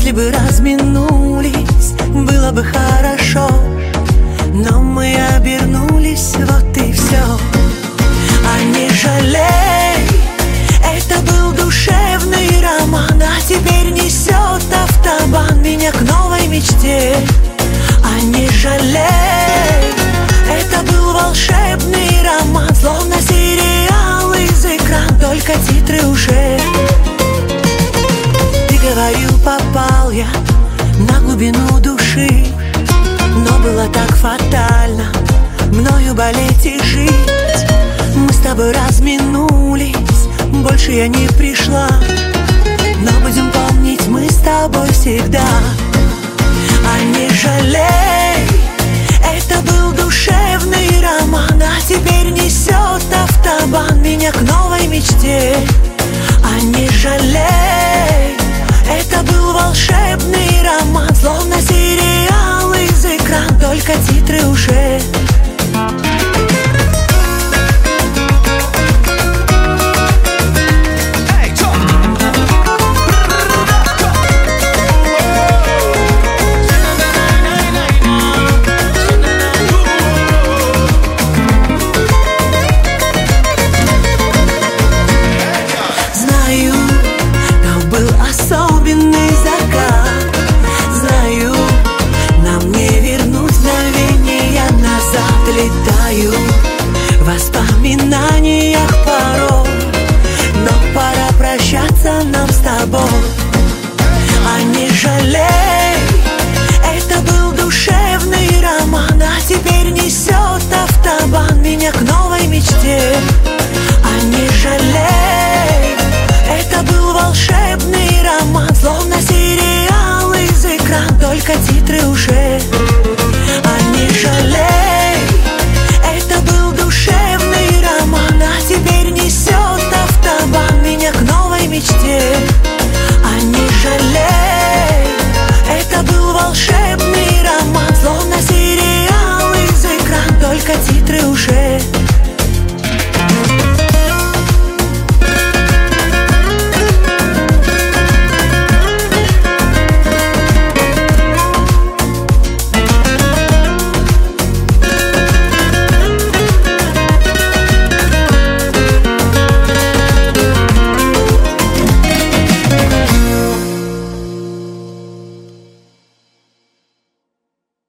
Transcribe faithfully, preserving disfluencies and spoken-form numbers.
Если бы разминулись, было бы хорошо, но мы обернулись, вот и все. А не жалей, это был душевный роман, а теперь несет автобан меня к новой мечте. А не жалей, это был волшебный роман, словно сериал из экрана, только титры уже. Ты говорил, попал я на глубину души, но было так фатально мною болеть и жить. Мы с тобой разминулись, больше я не пришла, но будем помнить мы с тобой всегда. А не жалей, это был душевный роман, а теперь несет автобан меня к новой мечте. А не жалей, это был волшебный